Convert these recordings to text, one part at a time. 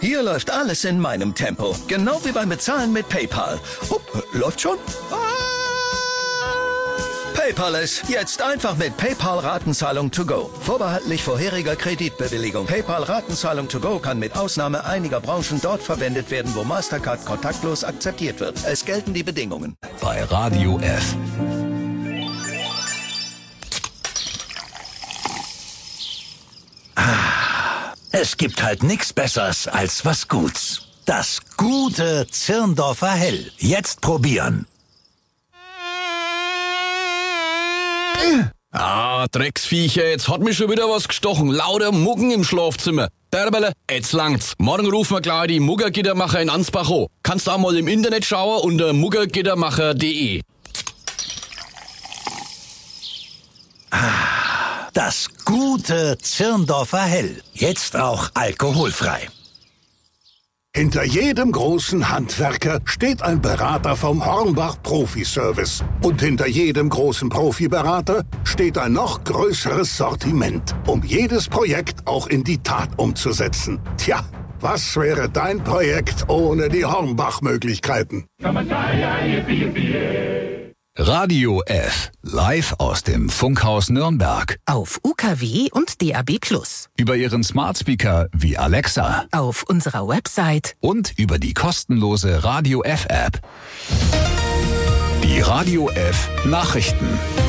Hier läuft alles in meinem Tempo. Genau wie beim Bezahlen mit PayPal. Läuft schon? PayPal jetzt einfach mit PayPal Ratenzahlung to go. Vorbehaltlich vorheriger Kreditbewilligung. PayPal Ratenzahlung to go kann mit Ausnahme einiger Branchen dort verwendet werden, wo Mastercard kontaktlos akzeptiert wird. Es gelten die Bedingungen. Bei Radio F. Es gibt halt nichts Besseres als was Guts. Das gute Zirndorfer Hell. Jetzt probieren. Drecksviecher, jetzt hat mich schon wieder was gestochen. Lauter Muggen im Schlafzimmer. Derbele, jetzt langt's. Morgen rufen wir gleich die Muggergittermacher in Ansbach an. Kannst da mal im Internet schauen unter muggergittermacher.de. Das gute Zirndorfer Hell. Jetzt auch alkoholfrei. Hinter jedem großen Handwerker steht ein Berater vom Hornbach Profi-Service. Und hinter jedem großen Profiberater steht ein noch größeres Sortiment, um jedes Projekt auch in die Tat umzusetzen. Tja, was wäre dein Projekt ohne die Hornbach-Möglichkeiten? Radio F. Live aus dem Funkhaus Nürnberg. Auf UKW und DAB+. Über Ihren Smart Speaker wie Alexa. Auf unserer Website. Und über die kostenlose Radio F App. Die Radio F Nachrichten.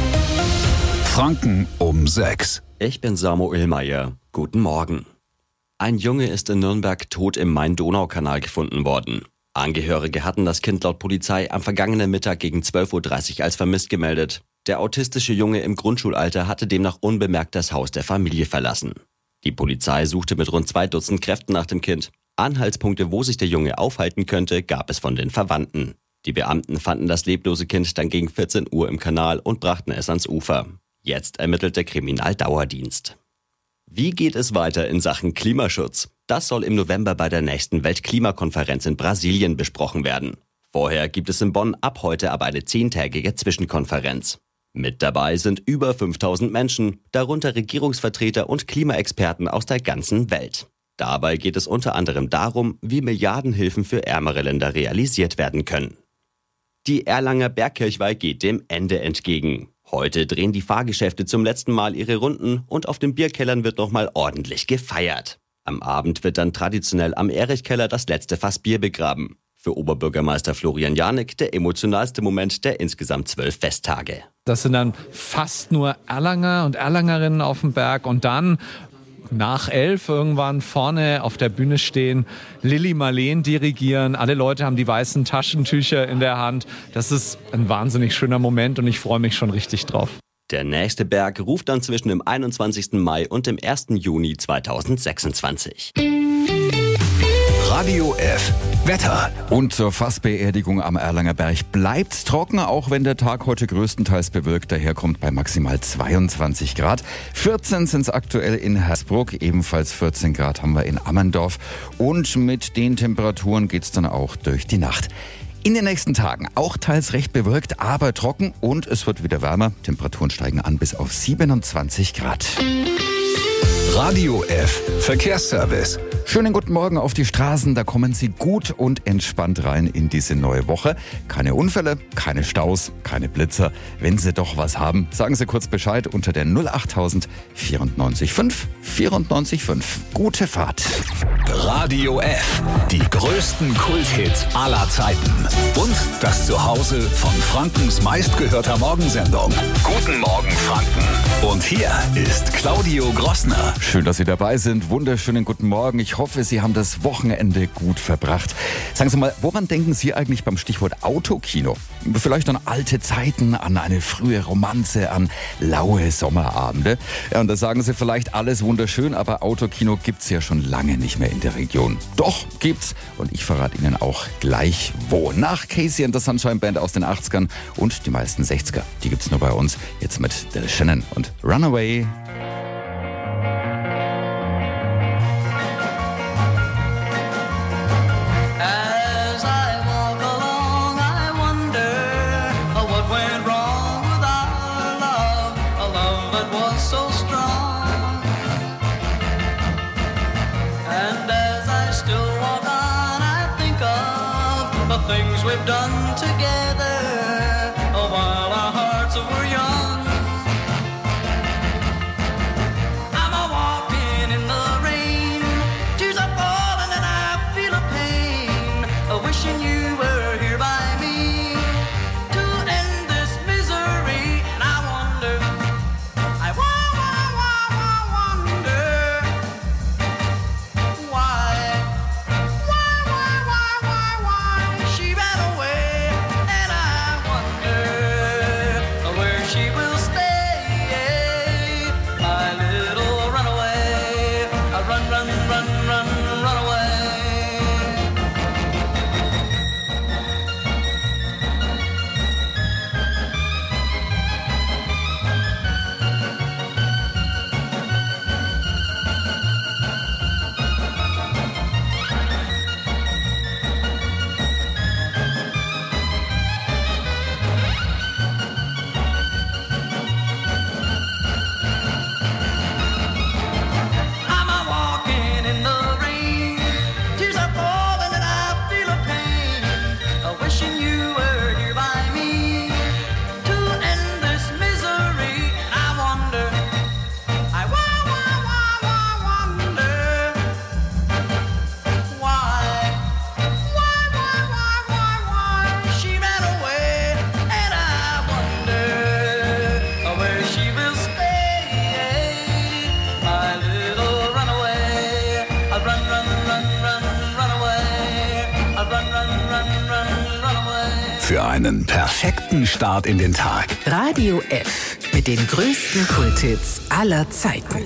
Franken um 6. Ich bin Samuel Meyer. Guten Morgen. Ein Junge ist in Nürnberg tot im Main-Donau-Kanal gefunden worden. Angehörige hatten das Kind laut Polizei am vergangenen Mittag gegen 12.30 Uhr als vermisst gemeldet. Der autistische Junge im Grundschulalter hatte demnach unbemerkt das Haus der Familie verlassen. Die Polizei suchte mit rund 2 Dutzend Kräften nach dem Kind. Anhaltspunkte, wo sich der Junge aufhalten könnte, gab es von den Verwandten. Die Beamten fanden das leblose Kind dann gegen 14 Uhr im Kanal und brachten es ans Ufer. Jetzt ermittelt der Kriminaldauerdienst. Wie geht es weiter in Sachen Klimaschutz? Das soll im November bei der nächsten Weltklimakonferenz in Brasilien besprochen werden. Vorher gibt es in Bonn ab heute aber eine 10-tägige Zwischenkonferenz. Mit dabei sind über 5.000 Menschen, darunter Regierungsvertreter und Klimaexperten aus der ganzen Welt. Dabei geht es unter anderem darum, wie Milliardenhilfen für ärmere Länder realisiert werden können. Die Erlanger Bergkirchweih geht dem Ende entgegen. Heute drehen die Fahrgeschäfte zum letzten Mal ihre Runden und auf den Bierkellern wird nochmal ordentlich gefeiert. Am Abend wird dann traditionell am Erichkeller das letzte Fass Bier begraben. Für Oberbürgermeister Florian Janek der emotionalste Moment der insgesamt 12 Festtage. Das sind dann fast nur Erlanger und Erlangerinnen auf dem Berg und dann nach 11 irgendwann vorne auf der Bühne stehen, Lilly Marleen dirigieren, alle Leute haben die weißen Taschentücher in der Hand. Das ist ein wahnsinnig schöner Moment und ich freue mich schon richtig drauf. Der nächste Berg ruft dann zwischen dem 21. Mai und dem 1. Juni 2026. Radio F. Wetter. Und zur Fassbeerdigung am Erlanger Berg bleibt's trocken, auch wenn der Tag heute größtenteils bewölkt daherkommt bei maximal 22 Grad. 14 sind's aktuell in Hersbruck, ebenfalls 14 Grad haben wir in Ammerndorf. Und mit den Temperaturen geht's dann auch durch die Nacht. In den nächsten Tagen auch teils recht bewölkt, aber trocken und es wird wieder wärmer. Temperaturen steigen an bis auf 27 Grad. Radio F. Verkehrsservice. Schönen guten Morgen auf die Straßen. Da kommen Sie gut und entspannt rein in diese neue Woche. Keine Unfälle, keine Staus, keine Blitzer. Wenn Sie doch was haben, sagen Sie kurz Bescheid unter der 08000 94 5 94 5. Gute Fahrt. Radio F. Die größten Kulthits aller Zeiten. Und das Zuhause von Frankens meistgehörter Morgensendung. Guten Morgen Franken. Und hier ist Claudio Grossner. Schön, dass Sie dabei sind. Wunderschönen guten Morgen. Ich hoffe, Sie haben das Wochenende gut verbracht. Sagen Sie mal, woran denken Sie eigentlich beim Stichwort Autokino? Vielleicht an alte Zeiten, an eine frühe Romanze, an laue Sommerabende. Ja, und da sagen Sie vielleicht alles wunderschön, aber Autokino gibt's ja schon lange nicht mehr in der Region. Doch, gibt's. Und ich verrate Ihnen auch gleich wo. Nach Casey and the Sunshine Band aus den 80ern und die meisten 60er. Die gibt's nur bei uns. Jetzt mit Del Shannon und Runaway. And as I still walk things we've done together while our hearts were young. I'm a walking in the rain, tears are falling and I feel a pain, wishing you were here by me to end this misery. And I wonder, I wonder why she ran away, and I wonder where she will stay, my little runaway. Run, run, run, run, run away. I'm a walking in the rain, tears are falling and I feel a pain, wishing you were here by me to end this misery. And I wonder, I wonder why she ran away, and I wonder where she will stay, my little runaway. Run, run, run, run, run away. Run, run, run, run, run away. Für einen perfekten Start in den Tag. Radio F mit den größten Kulthits aller Zeiten.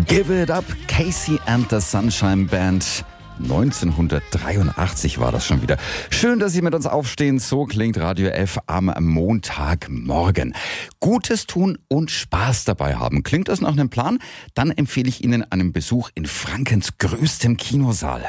Give It Up, Casey and the Sunshine Band. 1983 war das schon wieder. Schön, dass Sie mit uns aufstehen. So klingt Radio F am Montagmorgen. Gutes tun und Spaß dabei haben. Klingt das nach einem Plan? Dann empfehle ich Ihnen einen Besuch in Frankens größtem Kinosaal.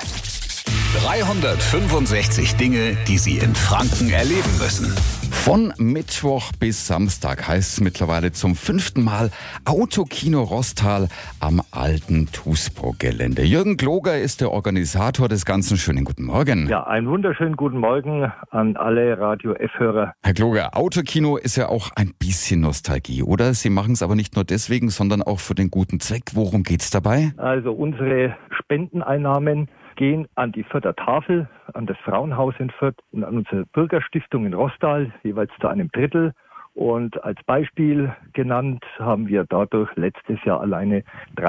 365 Dinge, die Sie in Franken erleben müssen. Von Mittwoch bis Samstag heißt es mittlerweile zum 5. Mal Autokino Rostal am alten TUSPO-Gelände. Jürgen Gloger ist der Organisator des Ganzen. Schönen guten Morgen. Ja, einen wunderschönen guten Morgen an alle Radio F-Hörer. Herr Gloger, Autokino ist ja auch ein bisschen Nostalgie, oder? Sie machen es aber nicht nur deswegen, sondern auch für den guten Zweck. Worum geht's dabei? Also unsere Spendeneinnahmen gehen an die Fürther Tafel, an das Frauenhaus in Fürth und an unsere Bürgerstiftung in Rostal, jeweils zu einem Drittel. Und als Beispiel genannt haben wir dadurch letztes Jahr alleine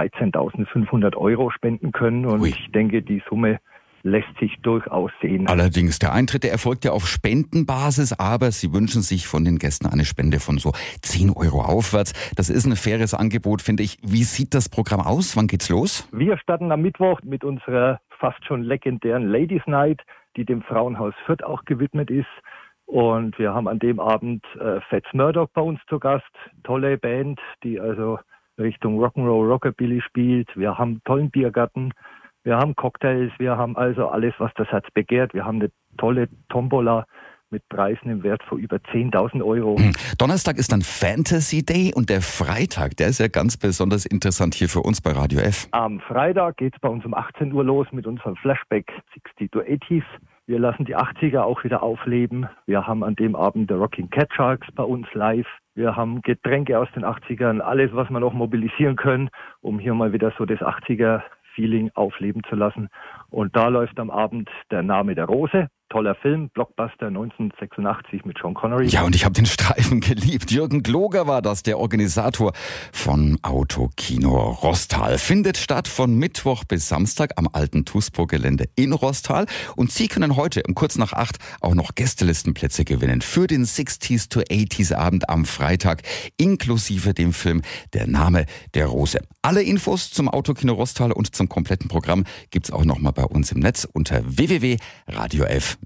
13.500 € spenden können. Und ich denke, die Summe lässt sich durchaus sehen. Allerdings, der Eintritt, der erfolgt ja auf Spendenbasis, aber Sie wünschen sich von den Gästen eine Spende von so 10 € aufwärts. Das ist ein faires Angebot, finde ich. Wie sieht das Programm aus? Wann geht's los? Wir starten am Mittwoch mit unserer fast schon legendären Ladies Night, die dem Frauenhaus Fürth auch gewidmet ist. Und wir haben an dem Abend Fats Murdoch bei uns zu Gast. Tolle Band, die also Richtung Rock'n'Roll, Rockabilly spielt. Wir haben einen tollen Biergarten. Wir haben Cocktails, wir haben also alles, was das Herz begehrt. Wir haben eine tolle Tombola mit Preisen im Wert von über 10.000 €. Donnerstag ist dann Fantasy Day und der Freitag, der ist ja ganz besonders interessant hier für uns bei Radio F. Am Freitag geht's bei uns um 18 Uhr los mit unserem Flashback 60 to 80s. Wir lassen die 80er auch wieder aufleben. Wir haben an dem Abend The Rocking Cat Sharks bei uns live. Wir haben Getränke aus den 80ern, alles, was wir noch mobilisieren können, um hier mal wieder so das 80er-Feeling aufleben zu lassen. Und da läuft am Abend Der Name der Rose. Toller Film, Blockbuster 1986 mit Sean Connery. Ja, und ich habe den Streifen geliebt. Jürgen Gloger war das, der Organisator von Autokino Rostal. Findet statt von Mittwoch bis Samstag am alten TUSPO-Gelände in Rostal. Und Sie können heute um kurz nach 8 auch noch Gästelistenplätze gewinnen für den 60s to 80s Abend am Freitag, inklusive dem Film Der Name der Rose. Alle Infos zum Autokino Rostal und zum kompletten Programm gibt's auch nochmal bei uns im Netz unter www.radiof.de.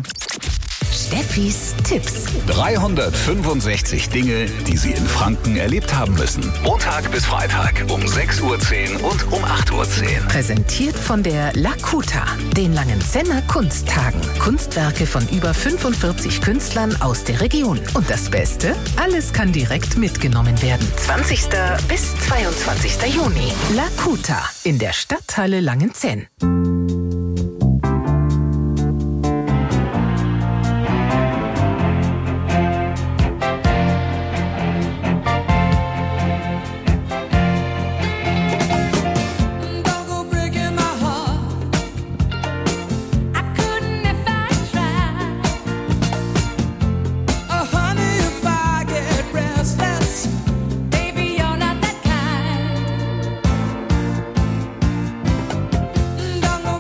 Steffis Tipps. 365 Dinge, die Sie in Franken erlebt haben müssen. Montag bis Freitag um 6.10 Uhr und um 8.10 Uhr. Präsentiert von der Lakuta, den Langenzenner Kunsttagen. Kunstwerke von über 45 Künstlern aus der Region. Und das Beste? Alles kann direkt mitgenommen werden. 20. bis 22. Juni. Lakuta in der Stadthalle Langenzenn. Don't go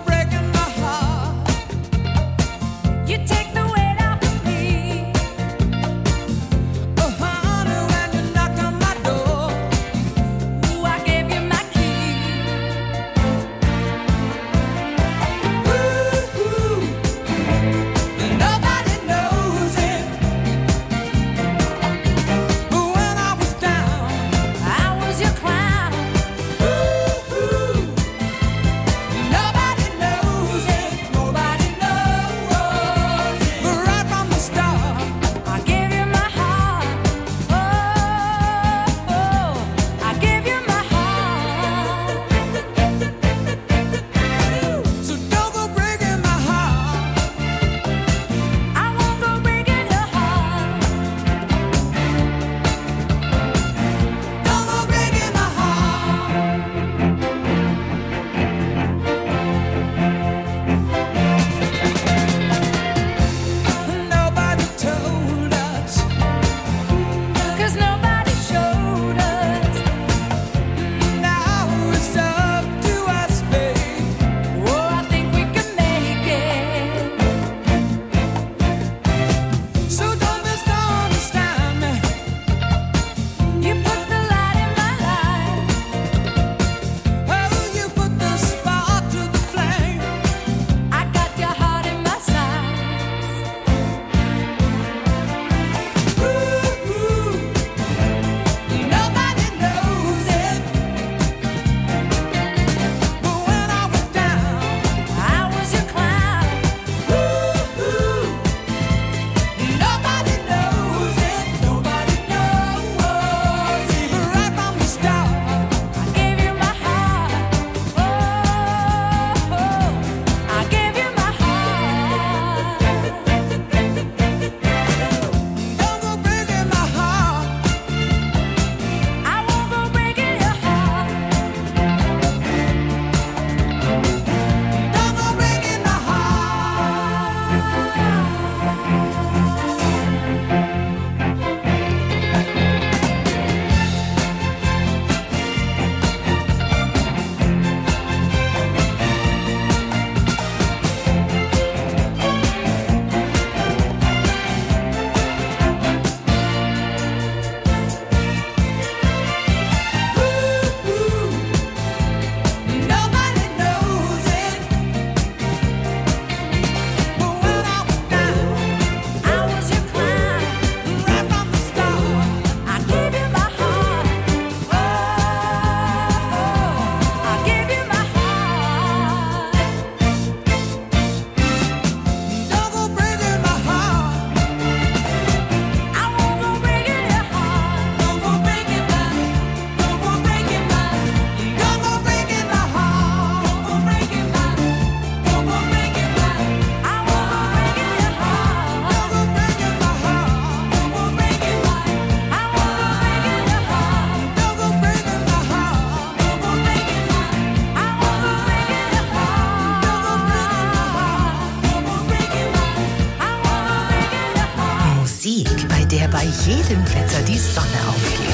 Musik, bei der bei jedem Wetter die Sonne aufgeht.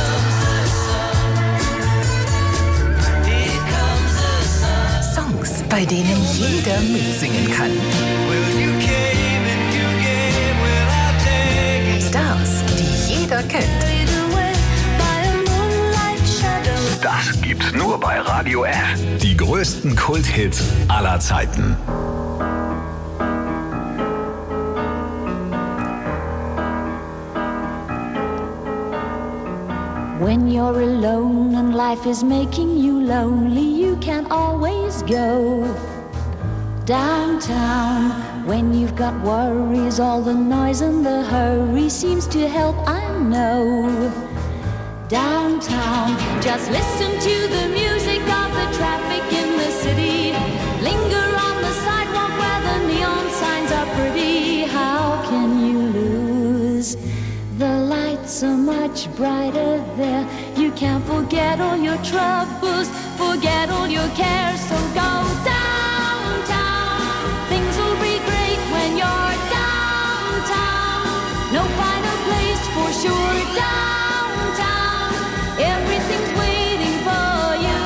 Songs, bei denen jeder mitsingen kann. Stars, die jeder kennt. Das gibt's nur bei Radio F. Die größten Kulthits aller Zeiten. When you're alone and life is making you lonely, you can always go downtown. When you've got worries, all the noise and the hurry seems to help, I know. Downtown, just listen to the music of the traffic in the city. Linger on the sidewalk where the neon signs are pretty. How can you lose? The lights are much brighter there. You can't forget all your troubles, forget all your cares. So go downtown. Things will be great when you're downtown. No finer place for sure. Downtown, everything's waiting for you.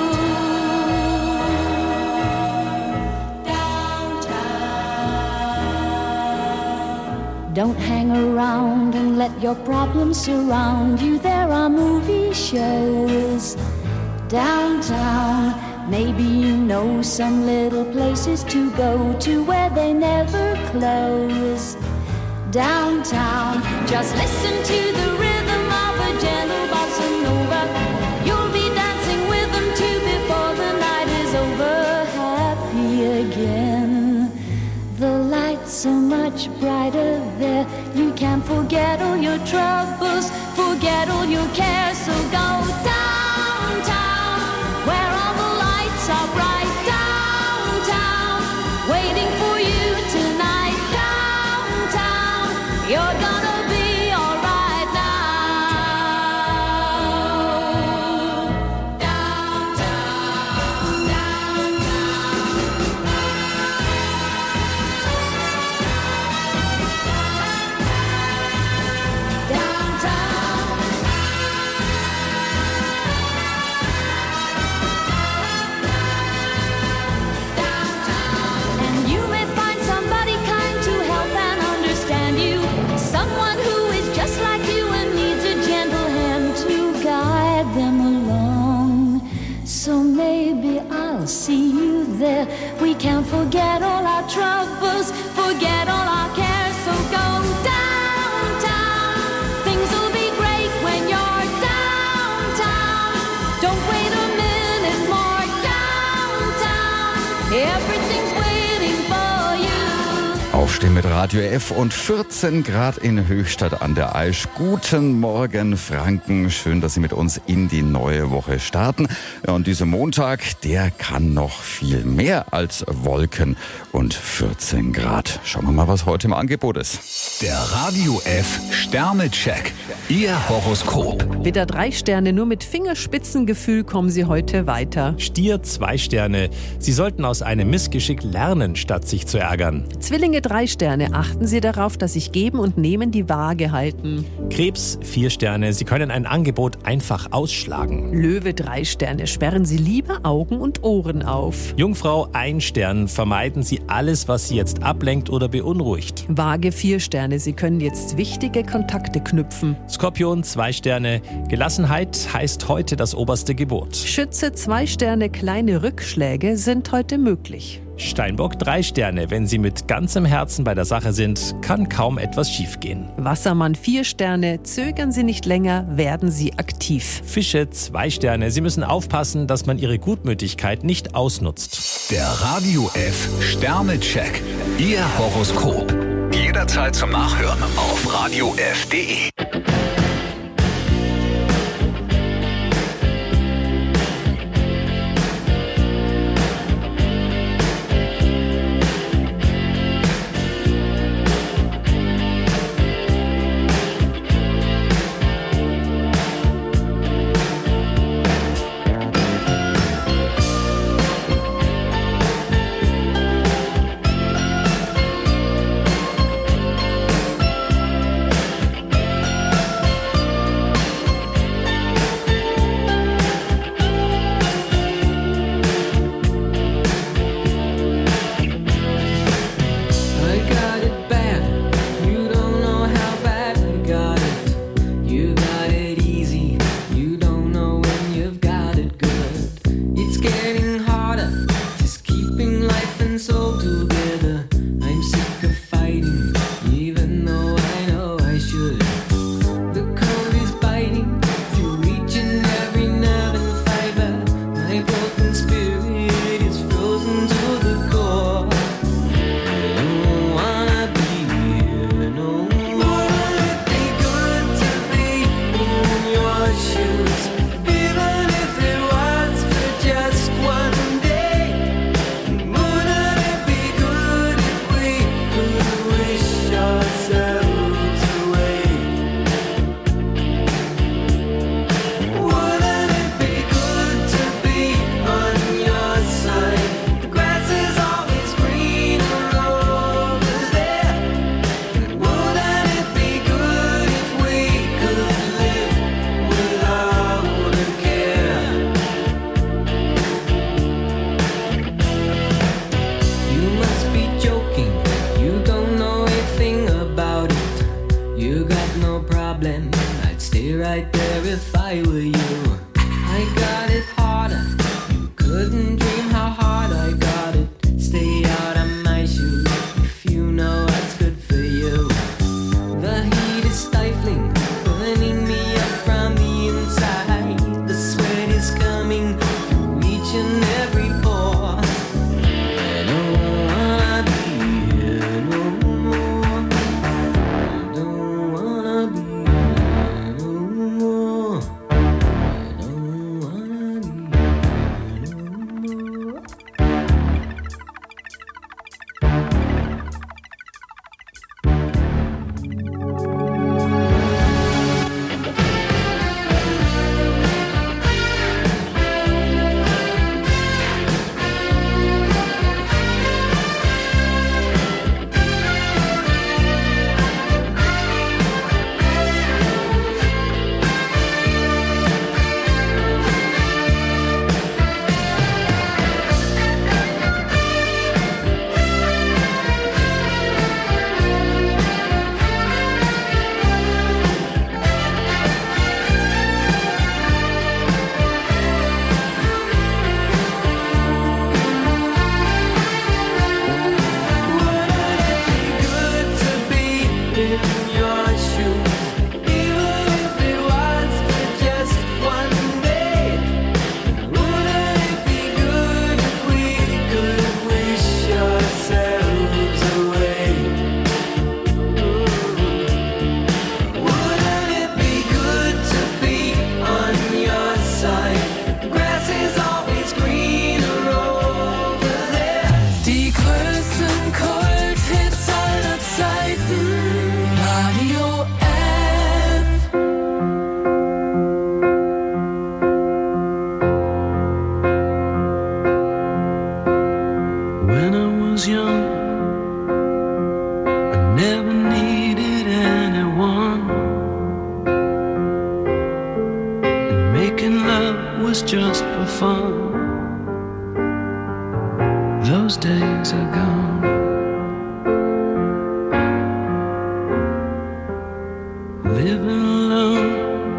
Downtown. Don't hang around and let your problems surround you. There are movie shows downtown. Maybe you know some little places to go to where they never close. Downtown, just listen to the rhythm of a gentle bossa nova. You'll be dancing with them too before the night is over. Happy again. The lights are much brighter there. You can forget all your troubles, forget all your cares. So go downtown, where all the lights are bright. Downtown, waiting for you tonight. Downtown, you're gonna be alright now. Downtown, and you may find somebody kind to help and understand you. Someone who is just like you and needs a gentle hand to guide them along. So maybe I'll see you there. We can forget all our troubles, forget all our cares. So go downtown. Things will be great when you're downtown. Don't wait a minute more. Downtown, everything's waiting for you. Aufstehen mit Radio F und 14 Grad in Höchstadt an der Aisch. Guten Morgen, Franken. Schön, dass Sie mit uns in die neue Woche starten. Ja, und dieser Montag, der kann noch viel mehr als Wolken und 14 Grad. Schauen wir mal, was heute im Angebot ist. Der Radio F Sternecheck. Ihr Horoskop. Widder 3 Sterne, nur mit Fingerspitzengefühl kommen Sie heute weiter. Stier 2 Sterne. Sie sollten aus einem Missgeschick lernen, statt sich zu ärgern. Zwillinge 3 Sterne, achten Sie darauf, dass sich Geben und Nehmen die Waage halten. Krebs 4 Sterne. Sie können ein Angebot einfach ausschlagen. Löwe 3 Sterne, sperren Sie lieber Augen und Ohren auf. Jungfrau 1 Stern. Vermeiden Sie alles, was Sie jetzt ablenkt oder beunruhigt. Waage 4 Sterne, Sie können jetzt wichtige Kontakte knüpfen. Skorpion 2 Sterne. Gelassenheit heißt heute das oberste Gebot. Schütze 2 Sterne, kleine Rückschläge sind heute möglich. Steinbock 3 Sterne. Wenn Sie mit ganzem Herzen bei der Sache sind, kann kaum etwas schiefgehen. Wassermann 4 Sterne, zögern Sie nicht länger, werden Sie aktiv. Fische 2 Sterne. Sie müssen aufpassen, dass man Ihre Gutmütigkeit nicht ausnutzt. Der Radio F Sternecheck. Ihr Horoskop. Jederzeit zum Nachhören auf radiof.de. no problem. I'd stay right there if I were you. I got it harder. You couldn't dream how hard I got it. Stay out of my shoes if you know what's good for you. The heat is stifling, burning me up from the inside. The sweat is coming through each and every pore. I don't wanna be here no more. I don't wanna be here no more. I don't wanna be here no more. When I was young, I never needed anyone, and making love was just for fun. Those days are gone. Living alone,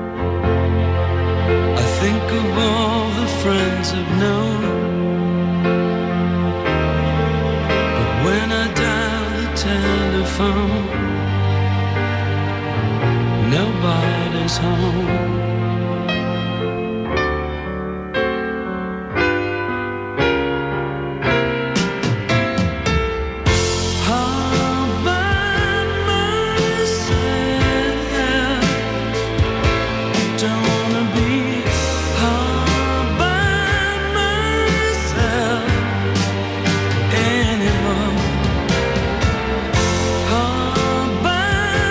I think of all the friends I've known. When I dial the telephone, nobody's home. All by myself, don't wanna be all by myself anymore. All by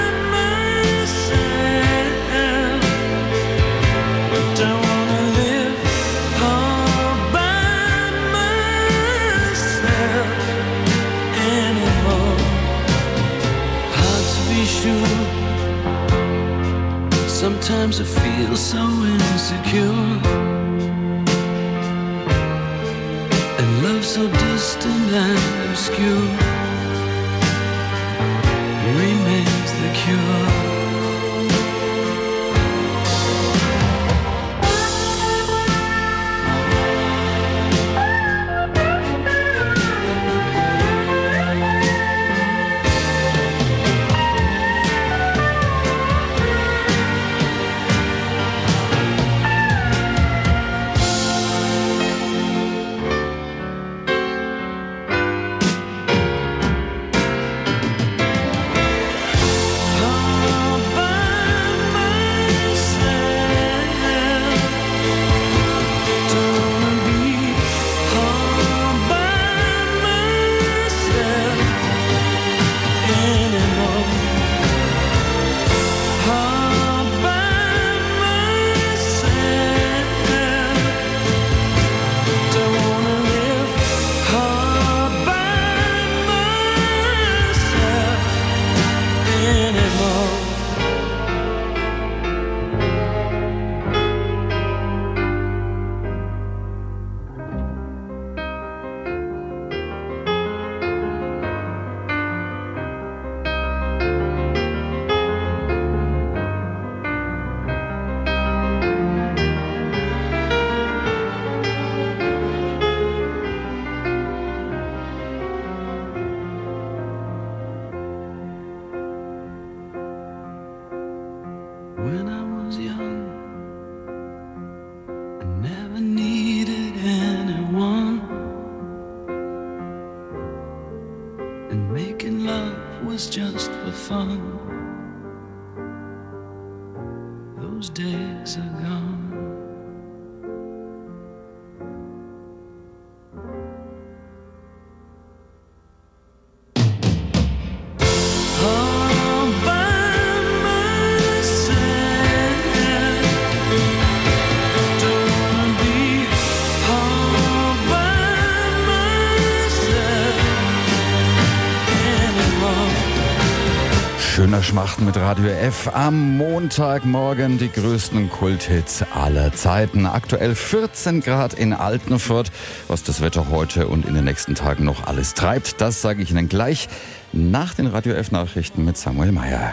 myself, don't wanna live all by myself anymore. Hard to be sure. Sometimes I feel so insecure, and love so distant and obscure remains the cure. Oh When I was young, I never needed anyone, and making love was just for fun. Those days are gone. Schöner Schmachten mit Radio F. Am Montagmorgen die größten Kulthits aller Zeiten. Aktuell 14 Grad in Altenfurt. Was das Wetter heute und in den nächsten Tagen noch alles treibt, das sage ich Ihnen gleich nach den Radio F Nachrichten mit Samuel Meyer.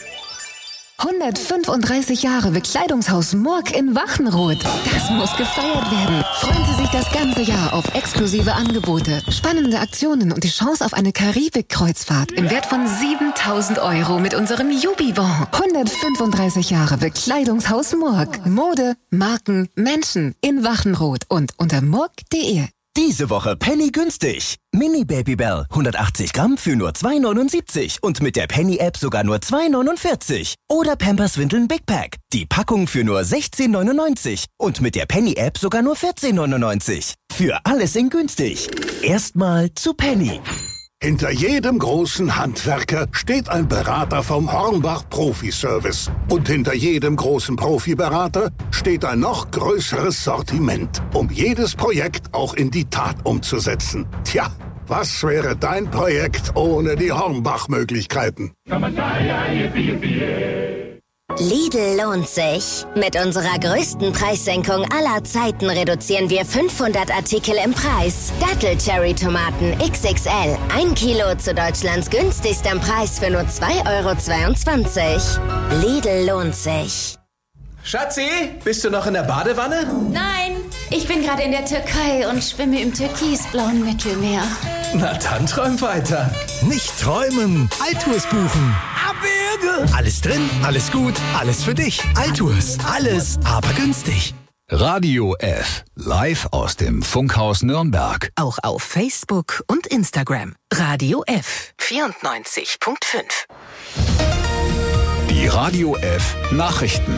135 Jahre Bekleidungshaus Murg in Wachenroth. Das muss gefeiert werden. Freuen Sie sich das ganze Jahr auf exklusive Angebote, spannende Aktionen und die Chance auf eine Karibik-Kreuzfahrt im Wert von 7.000 € mit unserem Jubi-Bon. 135 Jahre Bekleidungshaus Murg. Mode, Marken, Menschen in Wachenroth und unter murg.de. Diese Woche Penny günstig. Mini Babybel 180 Gramm für nur 2,79 und mit der Penny-App sogar nur 2,49. Oder Pampers Windeln Big Pack. Die Packung für nur 16,99 und mit der Penny-App sogar nur 14,99. Für alles in günstig. Erstmal zu Penny. Hinter jedem großen Handwerker steht ein Berater vom Hornbach Profi-Service. Und hinter jedem großen Profiberater steht ein noch größeres Sortiment, um jedes Projekt auch in die Tat umzusetzen. Tja, was wäre dein Projekt ohne die Hornbach-Möglichkeiten? Lidl lohnt sich. Mit unserer größten Preissenkung aller Zeiten reduzieren wir 500 Artikel im Preis. Dattel-Cherry-Tomaten XXL. 1 Kilo zu Deutschlands günstigstem Preis für nur 2,22 €. Lidl lohnt sich. Schatzi, bist du noch in der Badewanne? Nein, ich bin gerade in der Türkei und schwimme im türkisblauen Mittelmeer. Na dann träum weiter. Nicht träumen, Altours buchen. Abwürge. Alles drin, alles gut, alles für dich. Altours, alles, aber günstig. Radio F, live aus dem Funkhaus Nürnberg. Auch auf Facebook und Instagram. Radio F 94.5. Die Radio F Nachrichten.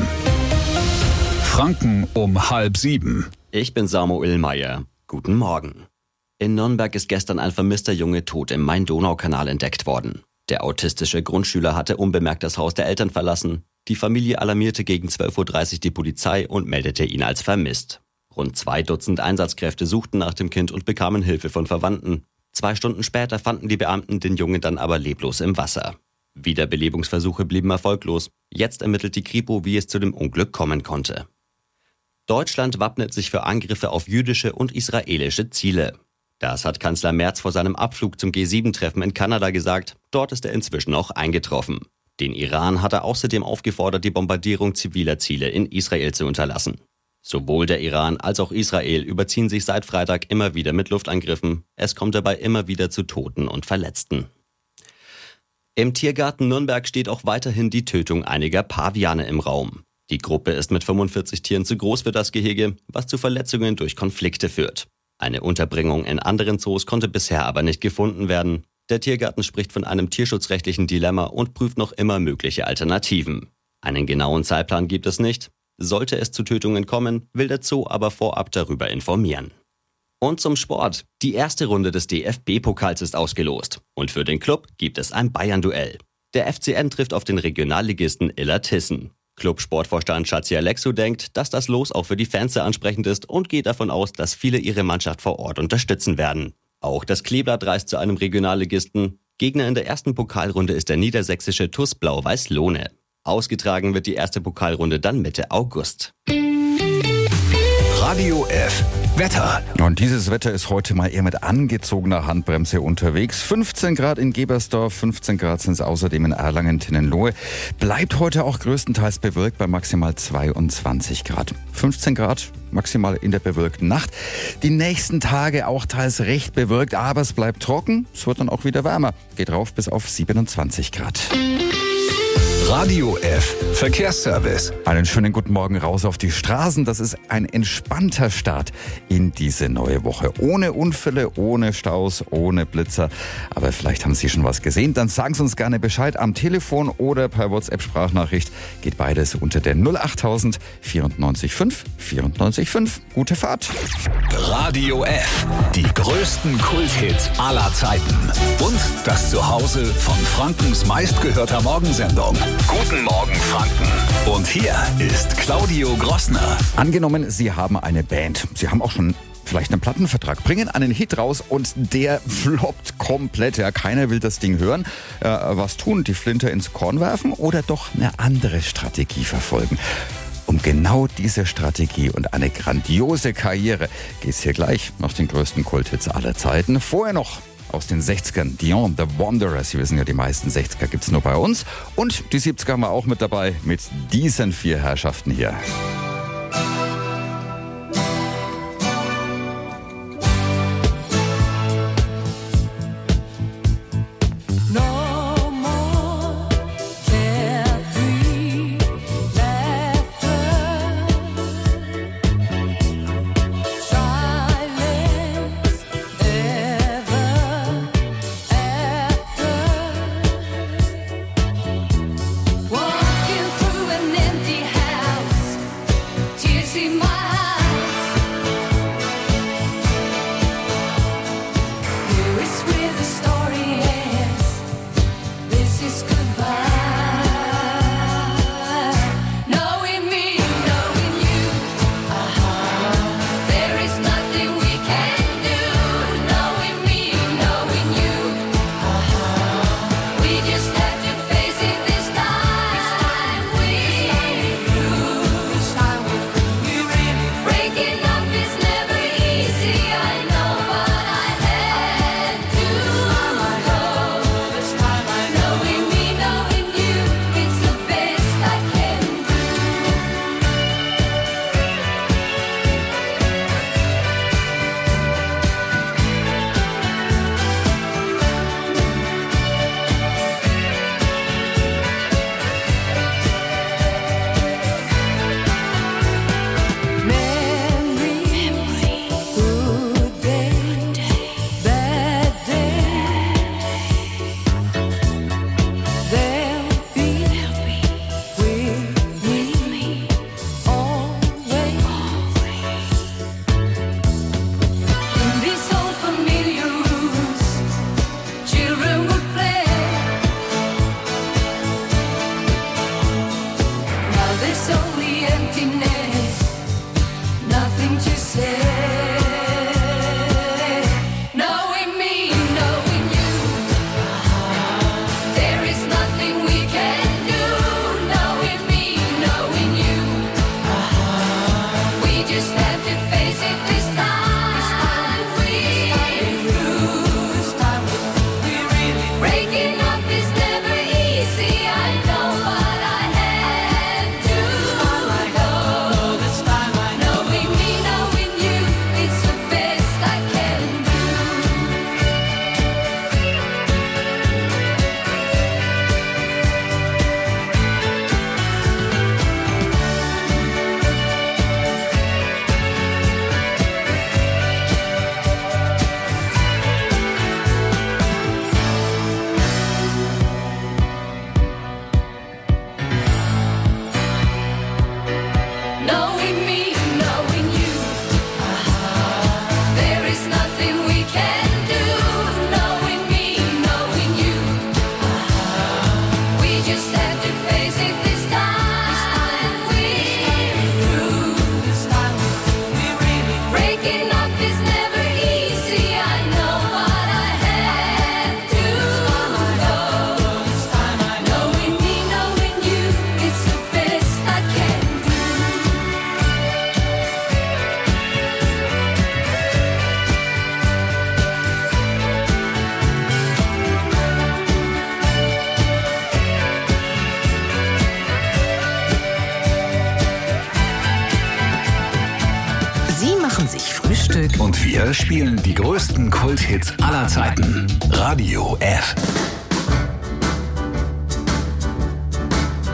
Franken um 6:30. Ich bin Samuel Meyer. Guten Morgen. In Nürnberg ist gestern ein vermisster Junge tot im Main-Donau-Kanal entdeckt worden. Der autistische Grundschüler hatte unbemerkt das Haus der Eltern verlassen. Die Familie alarmierte gegen 12:30 Uhr die Polizei und meldete ihn als vermisst. Rund 2 Dutzend Einsatzkräfte suchten nach dem Kind und bekamen Hilfe von Verwandten. 2 Stunden später fanden die Beamten den Jungen dann aber leblos im Wasser. Wiederbelebungsversuche blieben erfolglos. Jetzt ermittelt die Kripo, wie es zu dem Unglück kommen konnte. Deutschland wappnet sich für Angriffe auf jüdische und israelische Ziele. Das hat Kanzler Merz vor seinem Abflug zum G7-Treffen in Kanada gesagt. Dort ist er inzwischen auch eingetroffen. Den Iran hat er außerdem aufgefordert, die Bombardierung ziviler Ziele in Israel zu unterlassen. Sowohl der Iran als auch Israel überziehen sich seit Freitag immer wieder mit Luftangriffen. Es kommt dabei immer wieder zu Toten und Verletzten. Im Tiergarten Nürnberg steht auch weiterhin die Tötung einiger Paviane im Raum. Die Gruppe ist mit 45 Tieren zu groß für das Gehege, was zu Verletzungen durch Konflikte führt. Eine Unterbringung in anderen Zoos konnte bisher aber nicht gefunden werden. Der Tiergarten spricht von einem tierschutzrechtlichen Dilemma und prüft noch immer mögliche Alternativen. Einen genauen Zeitplan gibt es nicht. Sollte es zu Tötungen kommen, will der Zoo aber vorab darüber informieren. Und zum Sport. Die erste Runde des DFB-Pokals ist ausgelost. Und für den Club gibt es ein Bayern-Duell. Der FCN trifft auf den Regionalligisten Illertissen. Club-Sportvorstand Schatzi Alexu denkt, dass das Los auch für die Fans sehr ansprechend ist und geht davon aus, dass viele ihre Mannschaft vor Ort unterstützen werden. Auch das Kleeblatt reist zu einem Regionalligisten. Gegner in der ersten Pokalrunde ist der niedersächsische TuS Blau-Weiß Lohne. Ausgetragen wird die erste Pokalrunde dann Mitte August. Radio F Wetter. Und dieses Wetter ist heute mal eher mit angezogener Handbremse unterwegs. 15 Grad in Gebersdorf, 15 Grad sind es außerdem in Erlangen-Tinnenlohe. Bleibt heute auch größtenteils bewölkt bei maximal 22 Grad. 15 Grad maximal in der bewölkten Nacht. Die nächsten Tage auch teils recht bewölkt, aber es bleibt trocken. Es wird dann auch wieder wärmer. Geht rauf bis auf 27 Grad. Radio F. Verkehrsservice. Einen schönen guten Morgen raus auf die Straßen. Das ist ein entspannter Start in diese neue Woche. Ohne Unfälle, ohne Staus, ohne Blitzer. Aber vielleicht haben Sie schon was gesehen. Dann sagen Sie uns gerne Bescheid am Telefon oder per WhatsApp-Sprachnachricht. Geht beides unter der 08000 94 5 94 5. Gute Fahrt. Radio F. Die größten Kulthits aller Zeiten. Und das Zuhause von Frankens meistgehörter Morgensendung. Guten Morgen, Franken. Und hier ist Claudio Grossner. Angenommen, Sie haben eine Band. Sie haben auch schon vielleicht einen Plattenvertrag, bringen einen Hit raus und der floppt komplett. Ja, keiner will das Ding hören. Was tun? Die Flinte ins Korn werfen oder doch eine andere Strategie verfolgen? Um genau diese Strategie und eine grandiose Karriere geht es hier gleich nach den größten Kulthits aller Zeiten. Vorher noch aus den 60ern, Dion, The Wanderer. Sie wissen ja, die meisten 60er gibt es nur bei uns. Und die 70er haben wir auch mit dabei mit diesen 4 Herrschaften hier. Und wir spielen die größten Kulthits aller Zeiten. Radio F.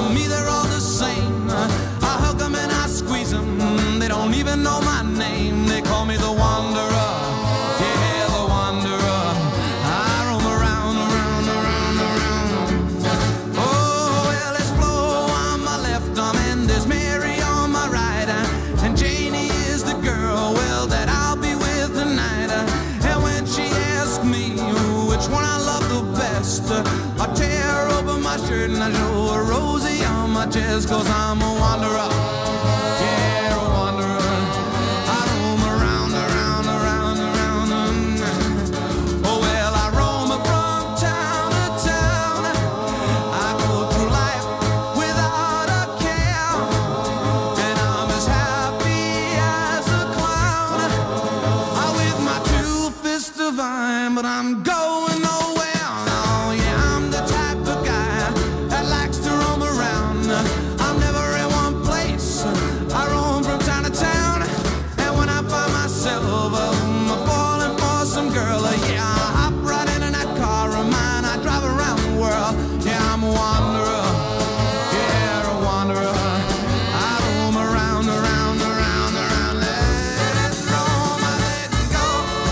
to me they're all the same. I hug them and I squeeze them. They don't even know my name. They call me the Wanderer. Yeah, the Wanderer. I roam around, around, around, around. Oh, well, there's Flo on my left arm and there's Mary on my right. And Janie is the girl, well, that I'll be with tonight. And when she asks me which one I love the best, I tear open my shirt and I show her Rosie on my chest. 'Cause I'm a wanderer. Yeah, a wanderer. I roam around, around, around, around. Oh, well, I roam from town to town. I go through life without a care. And I'm as happy as a clown. I'm with my two fists divine, but I'm going nowhere. Oh, yeah, I'm the type of guy that likes to roam around. I'm never in one place. I roam from town to town. And when I find myself falling for some girl, yeah, I hop right into that car of mine. I drive around the world. Yeah, I'm a wanderer. Yeah, a wanderer. I roam around, around, around, around. Let it roam, I let it go.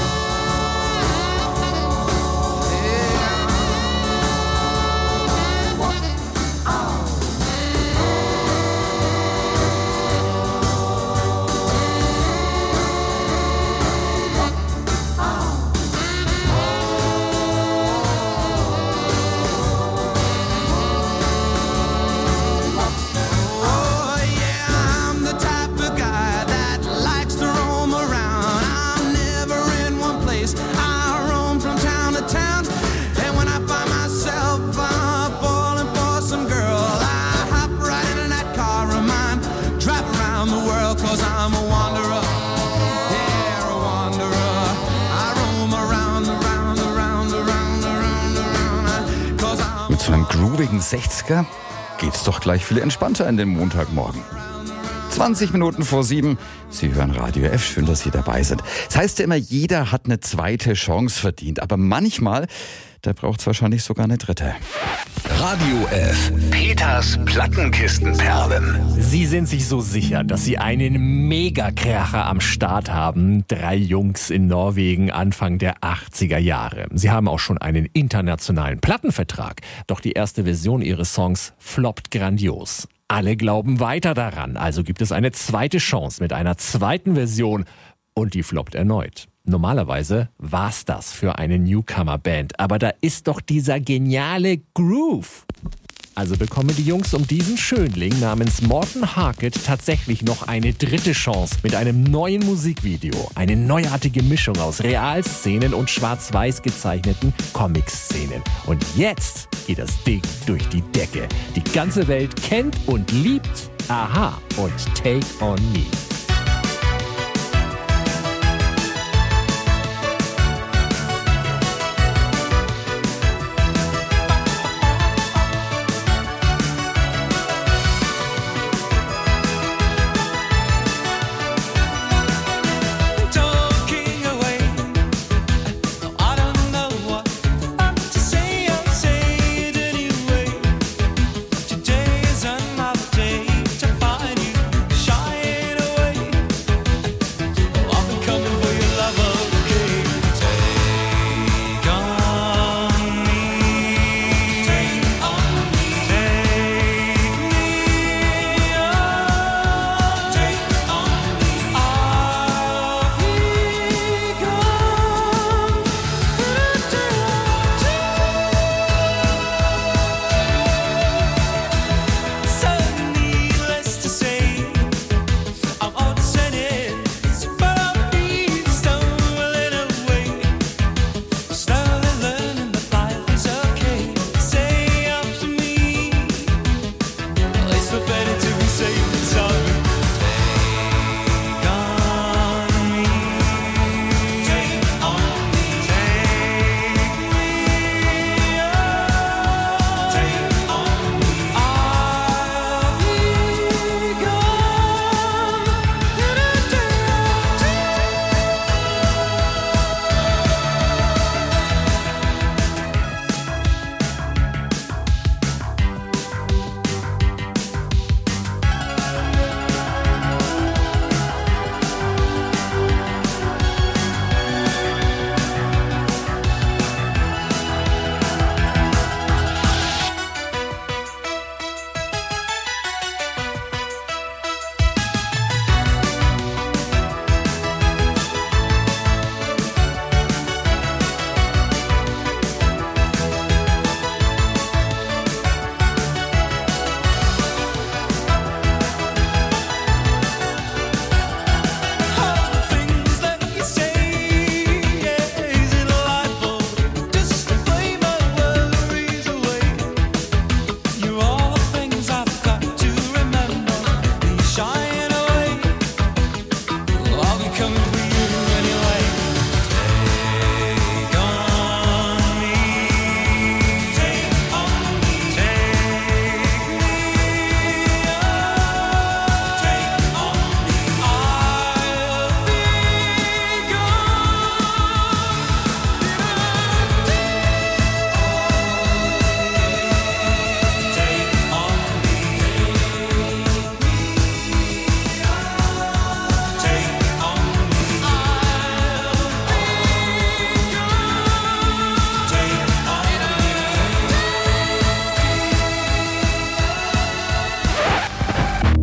Oh, yeah, I'm the type of guy that likes to roam around. I'm never in one place. I roam from town to town. And when I find myself falling for some girl, I hop right into that car of mine, drive around the world, 'cause I'm a wanderer. Yeah, a wanderer. I roam around, around, around, around, around, around. 'Cause I'm Mit so einem groovigen 60er geht's doch gleich viel entspannter in den Montagmorgen. 20 Minuten vor 7. Sie hören Radio F. Schön, dass Sie dabei sind. Es heißt ja immer, jeder hat eine zweite Chance verdient. Aber manchmal, da braucht es wahrscheinlich sogar eine dritte. Radio F. Peters Plattenkistenperlen. Sie sind sich so sicher, dass Sie einen Megakracher am Start haben. 3 Jungs in Norwegen Anfang der 80er Jahre. Sie haben auch schon einen internationalen Plattenvertrag. Doch die erste Version ihres Songs floppt grandios. Alle glauben weiter daran, also gibt es eine zweite Chance mit einer zweiten Version und die floppt erneut. Normalerweise war's das für eine Newcomer-Band, aber da ist doch dieser geniale Groove. Also bekommen die Jungs um diesen Schönling namens Morten Harket tatsächlich noch eine dritte Chance mit einem neuen Musikvideo. Eine neuartige Mischung aus Realszenen und schwarz-weiß gezeichneten Comic-Szenen. Und jetzt geht das Ding durch die Decke. Die ganze Welt kennt und liebt Aha und Take On Me.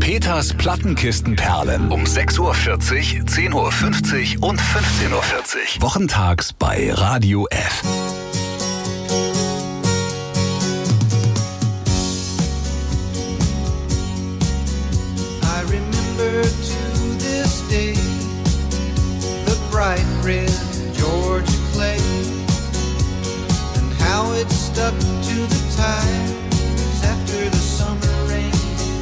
Peters Plattenkistenperlen um 6.40 Uhr, 10.50 Uhr und 15.40 Uhr. Wochentags bei Radio F. I remember to this day the bright red Georgia clay and how it stuck to the tires after the summer rain.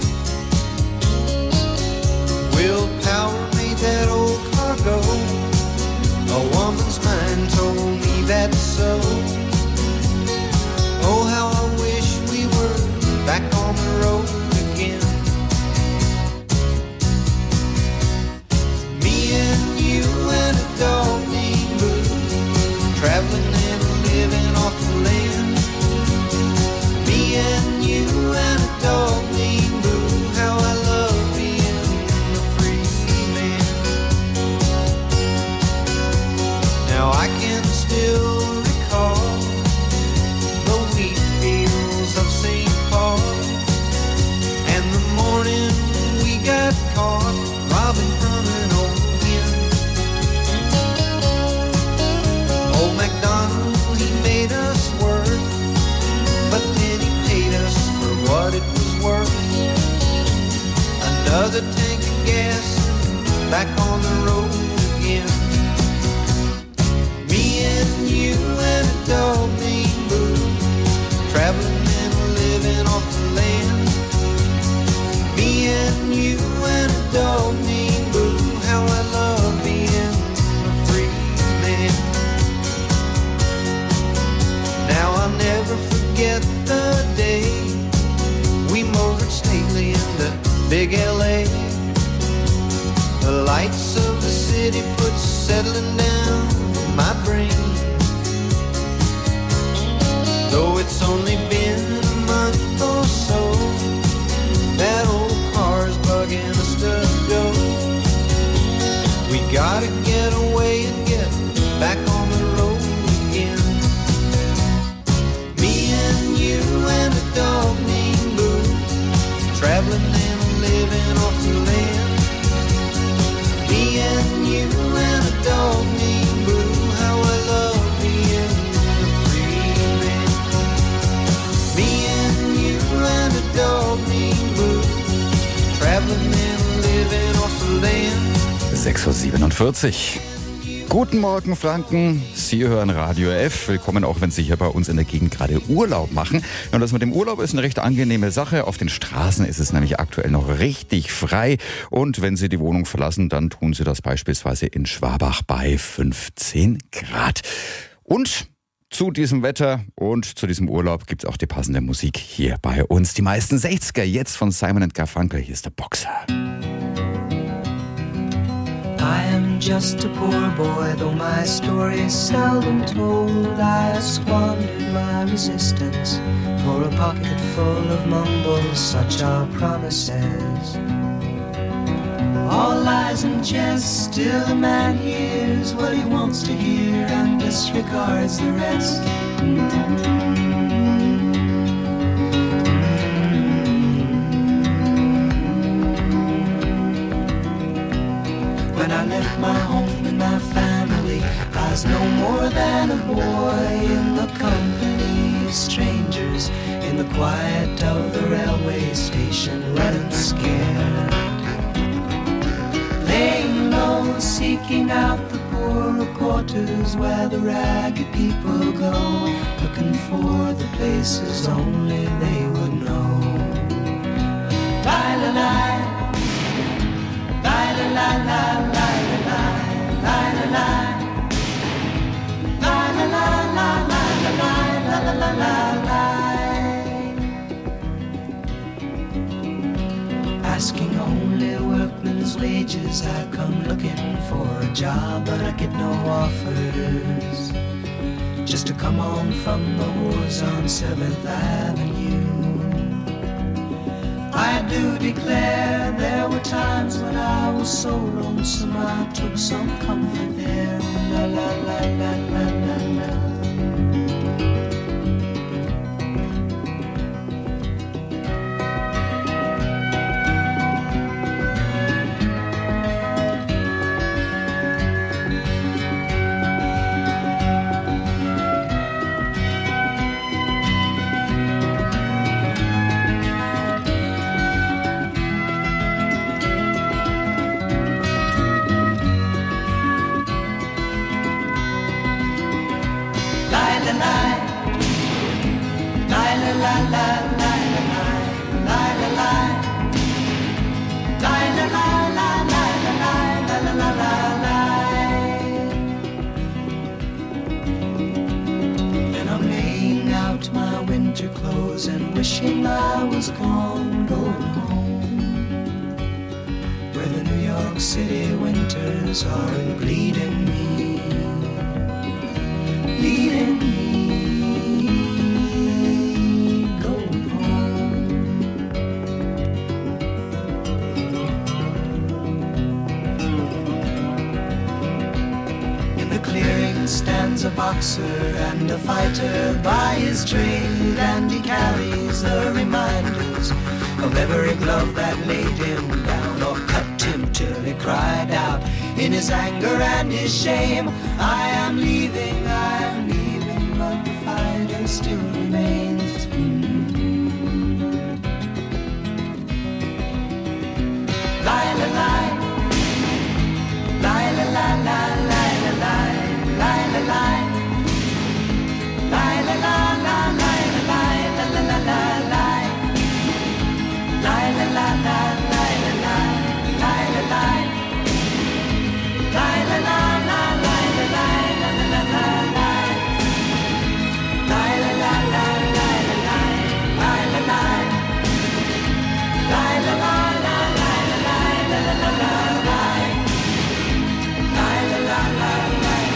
Willpower made that old car go. A woman's mind told me that's so. Oh, how I wish we were back on the road again. Me and you and a dog named Boo, traveling and living off the land. Me and you and a dog named Boo, how I love being a free man. Now I can still recall the wheat fields of St. Paul and the morning we got caught robbing from an old inn. Old MacDonald, he made us work, but then he paid us for what it was worth. Another tank of gas, back on the road again. Me and you and a dog named Boo, traveling and living off the land. Me and you and a dog named Boo, how I love being a free man. Now I'll never forget the day we motored stately into big LA. The lights of the city put settling down in my brain. Though it's only been a month or so, that old car's bugging us to go. We gotta get away and get back on the road again. Me and you and a dog named Boo, traveling and living off the land. Me and you and a dog named Boo, how I love being a free man. Me and you and a dog named Boo, traveling and living off the land. 6.47 Uhr. Guten Morgen, Franken. Sie hören Radio F. Willkommen auch, wenn Sie hier bei uns in der Gegend gerade Urlaub machen. Und das mit dem Urlaub ist eine recht angenehme Sache. Auf den Straßen ist es nämlich aktuell noch richtig frei. Und wenn Sie die Wohnung verlassen, dann tun Sie das beispielsweise in Schwabach bei 15 Grad. Und zu diesem Wetter und zu diesem Urlaub gibt's auch die passende Musik hier bei uns. Die meisten 60er jetzt von Simon & Garfunkel. Hier ist der Boxer. I am just a poor boy, though my story is seldom told. I have squandered my resistance for a pocket full of mumbles, such are promises. All lies and jest, still a man hears what he wants to hear and disregards the rest. When I left my home and my family, I was no more than a boy in the company of strangers, in the quiet of the railway station, running scared. Laying low, seeking out the poorer quarters where the ragged people go, looking for the places only they would know. Lie-la-lie, lie-la-lie-lie. Asking only workmen's wages, I come looking for a job, but I get no offers. Just to come on from the wars on 7th Avenue. I do declare there were times when I was so lonesome I took some comfort there. La la la la la la la. wishing I was gone, going home, where the New York City winters are bleeding me, leading me. Stands a boxer and a fighter by his trade, and he carries the reminders of every glove that laid him down or cut him till he cried out in his anger and his shame, I am leaving, but the fighter still remains. Lie, la, lie, lie, la, la, la, lie, la, lie. Lie, la, lie. Lie, la, la, la, lie, la, lie, la, la, la, la, lie. Lie, la, la, la, lie, la, lie, lie, la, lie. Lie, la, la, la, lie, la, lie, la, la, la, la, lie. Lie, la, la, la, lie, la, lie, lie, la, lie. Lie, la, la, la, lie, la, lie, la, la, la, la, lie. Lie, la, la, la, lie.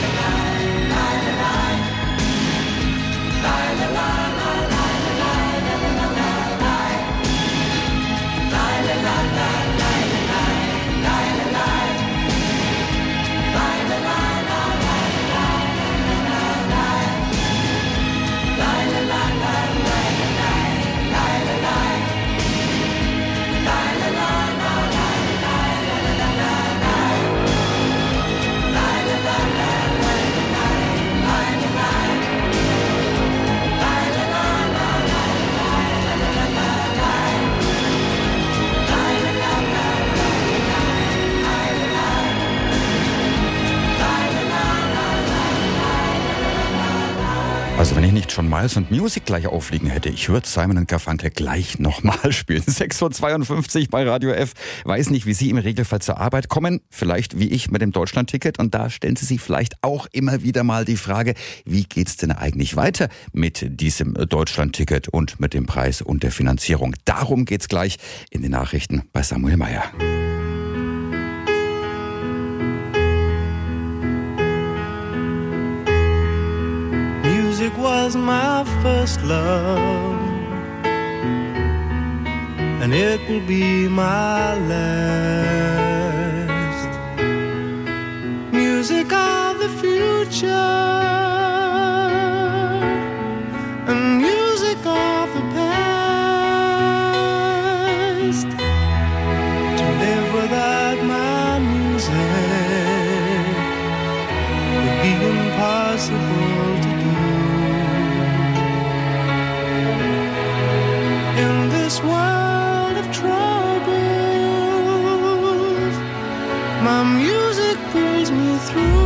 Also wenn ich nicht schon Miles und Music gleich aufliegen hätte, ich würde Simon & Garfunkel gleich nochmal spielen. 6:52 Uhr bei Radio F. Weiß nicht, wie Sie im Regelfall zur Arbeit kommen. Vielleicht wie ich mit dem Deutschlandticket. Und da stellen Sie sich vielleicht auch immer wieder mal die Frage, wie geht's denn eigentlich weiter mit diesem Deutschlandticket und mit dem Preis und der Finanzierung? Darum geht's gleich in den Nachrichten bei Samuel Meyer. Music was my first love, and it will be my last. Music of the future, and music of the past. To live without my music would be impossible to do. In this world of troubles, my music pulls me through.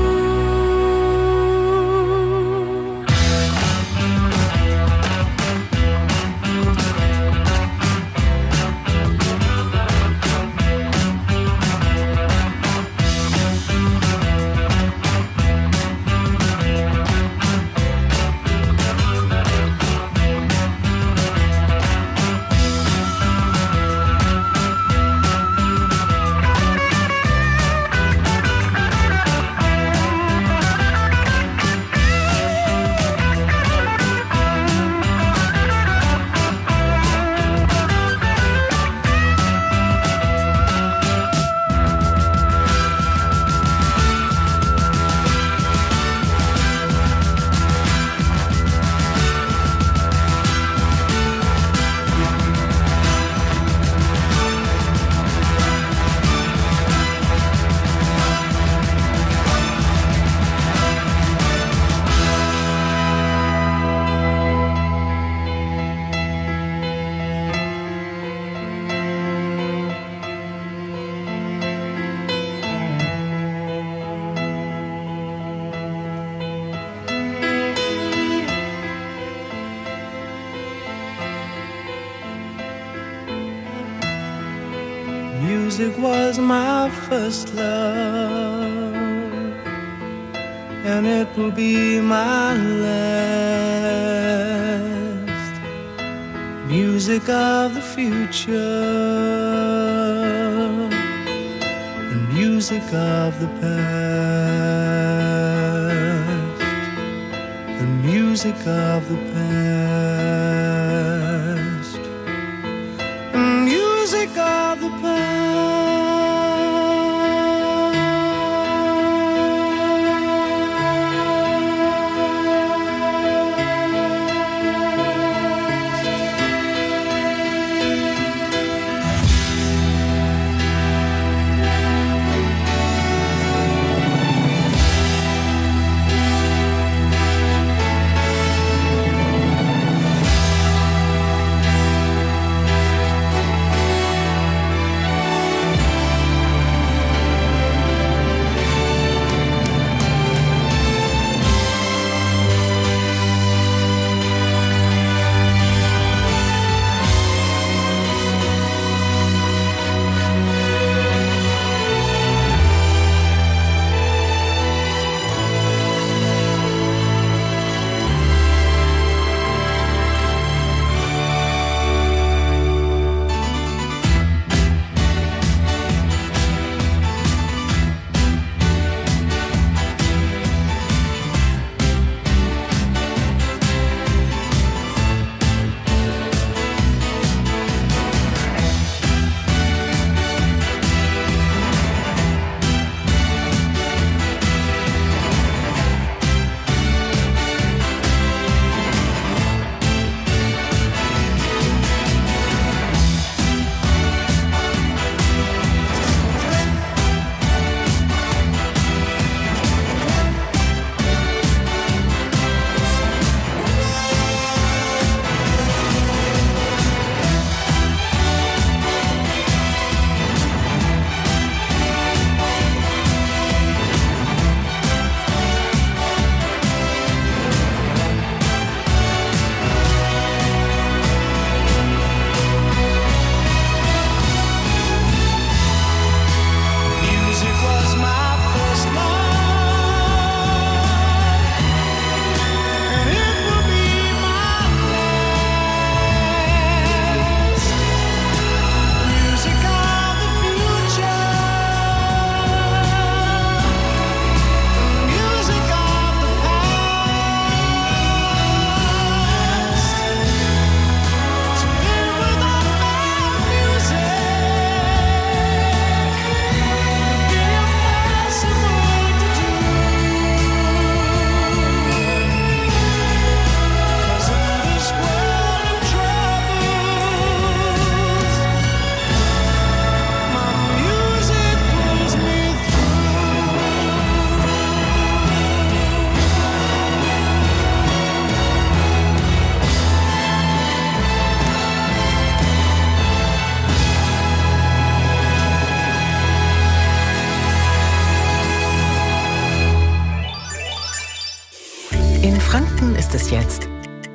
Music was my first love, and it will be my last. music of the future, the music of the past, the music of the past, the music of the past. In Franken ist es jetzt.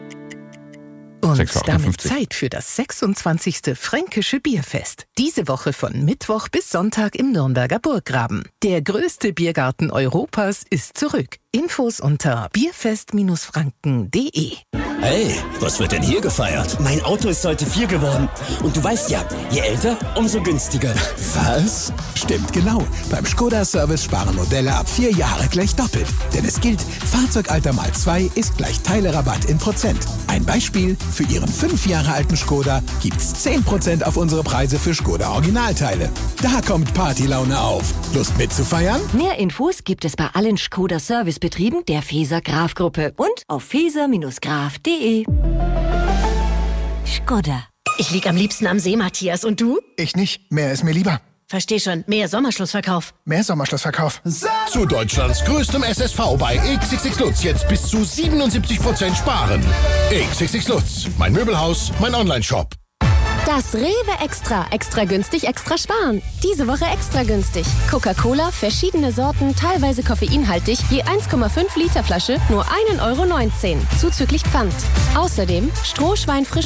Und 6:58. damit Zeit für das 26. Fränkische Bierfest. Diese Woche von Mittwoch bis Sonntag im Nürnberger Burggraben. Der größte Biergarten Europas ist zurück. Infos unter bierfest-franken.de. Hey, was wird denn hier gefeiert? Mein Auto ist heute 4 geworden. Und du weißt ja, je älter, umso günstiger. Was? Stimmt genau. Beim Skoda-Service sparen Modelle ab 4 Jahre gleich doppelt. Denn es gilt, Fahrzeugalter mal 2 ist gleich Teilerabatt in Prozent. Ein Beispiel, für Ihren 5 Jahre alten Skoda gibt's 10% auf unsere Preise für Skoda Originalteile. Da kommt Partylaune auf. Lust mitzufeiern? Mehr Infos gibt es bei allen Skoda-Servicebetrieben der Feser Graf Gruppe und auf feser-graf.de. Skoda. Ich lieg am liebsten am See, Matthias. Und du? Ich nicht. Mehr ist mir lieber. Versteh schon. Mehr Sommerschlussverkauf. Mehr Sommerschlussverkauf. Zu Deutschlands größtem SSV bei XXX Lutz jetzt bis zu 77% sparen. XXX Lutz. Mein Möbelhaus, mein Onlineshop. Das Rewe Extra. Extra günstig, extra sparen. Diese Woche extra günstig. Coca-Cola, verschiedene Sorten, teilweise koffeinhaltig, je 1,5 Liter Flasche, nur 1,19 € zuzüglich Pfand. Außerdem Strohschwein frisch